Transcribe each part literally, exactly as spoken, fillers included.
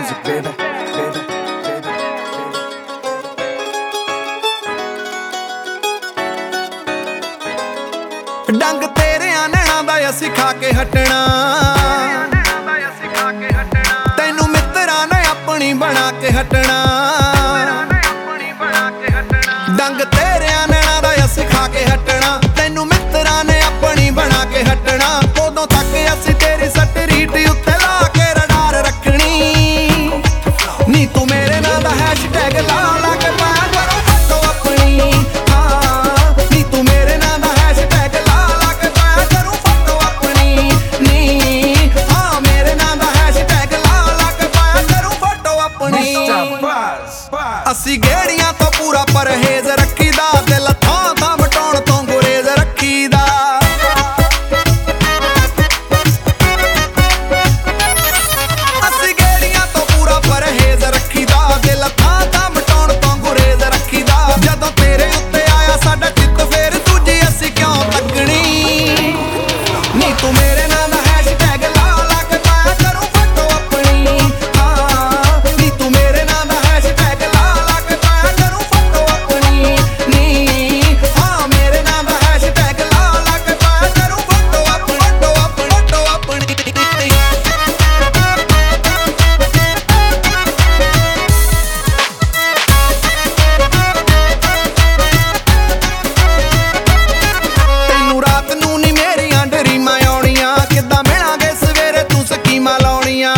music, baby, baby, baby, baby. ਡੰਗ ਤੇਰਿਆਂ ਨੈਣਾਂ ਦਾ ਅਸੀਂ ਖਾ ਕੇ ਹਟਣਾ, ਤੈਨੂੰ ਮਿੱਤਰਾਂ ਨੇ ਆਪਣੀ ਬਣਾ ਕੇ ਹਟਣਾ। ਡੰਗ ਤੇਰਿਆਂ ਨੈਣਾਂ ਦਾ ਅਸੀਂ ਖਾ ਕੇ ਹਟਣਾ, ਤੈਨੂੰ ਮਿੱਤਰਾਂ ਨੇ ਆਪਣੀ ਬਣਾ ਕੇ ਹਟਣਾ। ਉਦੋਂ ਤੱਕ ਅਸੀਂ ਤੇਰੀ ਸਟਰੀਟ ਉੱਤੇ ਲਾ ਕੇ ਰਡਾਰ ਰੱਖਣੀ। ਨੀ ਤੂੰ ਮੇਰੇ ਨਾਂ ਦਾ ਹੈਸ਼ਟੈਗ ਲਾ ਲਾ ਕੇ ਪਾਇਆ ਕਰੋ ਫੋਟੋ ਆਪਣੀ। ਹਾਂ ਨੀ ਤੂੰ ਮੇਰੇ ਨਾਂ ਦਾ ਹੈਸ਼ਟੈਗ ਲਾ ਲਾ ਕੇ ਪਾਇਆ ਕਰੂ ਫੋਟੋ ਆਪਣੀ। ਨੀ ਹਾਂ ਮੇਰੇ ਨਾਂ ਦਾ ਹੈਸ਼ਟੈਗ ਲਾ ਲਾ ਕੇ ਪਾਇਆ ਕਰੂ ਫੋਟੋ ਆਪਣੀ। ਅਸੀਂ ਗੇੜੀਆਂ ਤੋਂ ਪੂਰਾ ਪਰਹੇਜ਼ ਰੱਖੀਦਾ, ਦਿਲ ਥਾਂ ਥਾਂ ਵਟਾਉਣ ਤੋਂ ਗੁਰੇਜ਼ ਰੱਖੀਦਾ। ਅਸੀਂ ਗੇੜੀਆਂ ਤੋਂ ਪੂਰਾ ਪਰਹੇਜ਼ ਰੱਖੀਦਾ, ਦਿਲ ਥਾਂ ਥਾਂ ਵਟਾਉਣ ਤੋਂ ਗੁਰੇਜ਼ ਰੱਖੀਦਾ। ਜਦੋਂ ਤੇਰੇ ਉੱਤੇ ਆਇਆ ਸਾਡਾ ਚਿੱਤ ਫੇਰ ਦੂਜੀ ਅਸੀਂ ਕਿਉਂ ਤੱਕਣੀ। ਨੀ ਤੂੰ ਮੇਰੇ ਨਾਂ ਦਾ ਹੈਸ਼ਟੈਗ ਲਾ ਲਾ ਕੇ ਪਾਇਆ ਕਰੂ ਫੋਟੋ ਆਪਣੀ। ਹਾਂ ਨੀ ਤੂੰ ਮੇਰੇ ਨਾਂ ਦਾ ਹੈਸ਼ਟੈਗ ਲਾ ਲਾ ਕੇ ਪਾਇਆ ਕਰੂ ਫੋਟੋ ਆਪਣੀ। ਨੀ ਹਾਂ ਮੇਰੇ ਨਾਂ ਦਾ ਹੈਸ਼ਟੈਗ ਲਾ ਲਾ ਕੇ ਪਾਇਆ ਕਰੂ ਫੋਟੋ ਆਪਣੀ, ਫੋਟੋ ਆਪਣੀ, ਫੋਟੋ ਆਪਣੀ। ਤੈਨੂੰ ਰਾਤ ਨੂੰ ਨੀ ਮੇਰੀਆਂ ਡਰੀਮਾਂ ਆਉਣੀਆਂ, ਕਿੱਦਾਂ ਮਿਲਾਂਗੇ ਸਵੇਰੇ ਤੂੰ ਸਕੀਮਾਂ ਲਾਉਣੀਆਂ।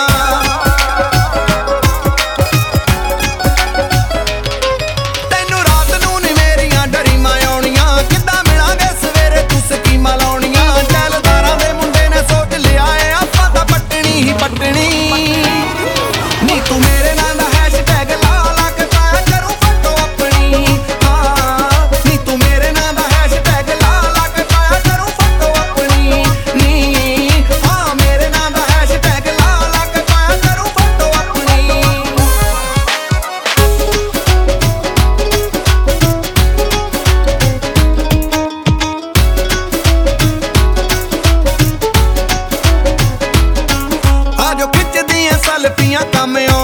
ਤੈਨੂੰ ਰਾਤ ਨੂੰ ਨੀ ਮੇਰੀਆਂ ਡਰੀਮਾਂ ਆਉਣੀਆਂ, ਕਿੱਦਾਂ ਮਿਲਾਂਗੇ ਸਵੇਰੇ ਤੂੰ ਸਕੀਮਾਂ ਲਾਉਣੀਆਂ। ਜੈਲਦਾਰਾਂ ਦੇ ਮੁੰਡੇ ਨੇ ਸੋਚ ਲਿਆ ਏ ਆਪਾਂ ਤਾਂ ਪੱਟਣੀ ਹੀ ਪੱਟਣੀ। ਨੀ ਤੂੰ ਮੇਰੇ ਨਾਂ ਦਾ ਹੈਸ਼ਟੈਗ ਲਾ ਲਾ ਕੇ ਪਾਇਆ ਕਰੂ ਫੋਟੋ ਆਪਣੀ। ਹਾਂ ਨੀ ਤੂੰ ਮੇਰੇ ਨਾਂ ਦਾ ਹੈਸ਼ਟੈਗ ਲਾ ਲਾ ਕੇ ਪਾਇਆ ਕਰੂ ਫੋਟੋ ਆਪਣੀ। ਨੀ ਹਾਂ ਮੇਰੇ ਨਾਂ ਦਾ ਹੈਸ਼ਟੈਗ ਲਾ ਲਾ ਕੇ ਪਾਇਆ ਕਰੂ ਫੋਟੋ ਆਪਣੀ। ਆਜੋ ਖਿੱਚਦੀਆਂ ਸੈਲਫੀਆਂ ਕੰਮ ਆਉਣ